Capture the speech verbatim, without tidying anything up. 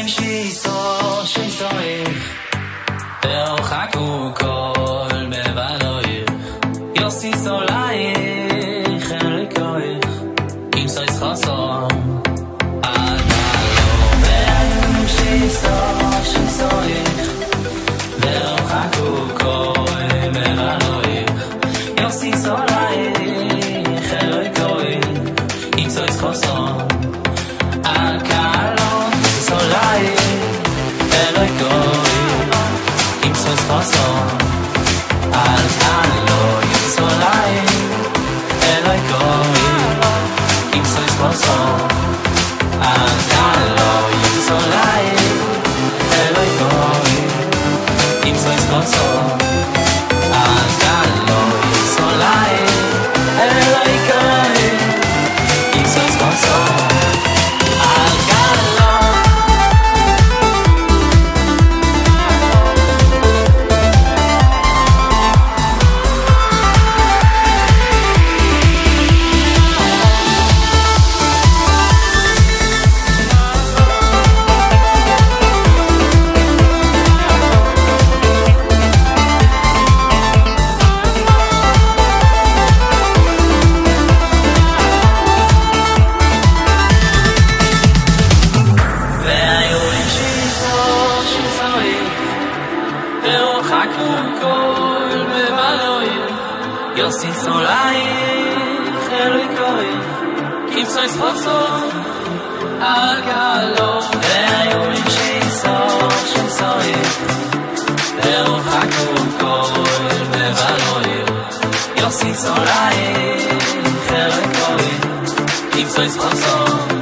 שיסו שיסויך ואוחקו כל מבלויך יוסי סולייך אליקויך אם סויס חוסום עדלו ואוחקו שיסו שיסויך ואוחקו כל מבלויך יוסי סולייך אליקויך אם סויס חוסום al calor solai eloi koi im sois paso al calor solai eloi koi im sois paso al calor solai eloi koi im sois paso al calor solai eloi koi im sois paso Yossi solai eloi koi kim sois khoso al galo ve'ayom shiso shisoi ve'ochaku kol mevaloi Yossi solai eloi koi kim sois khoso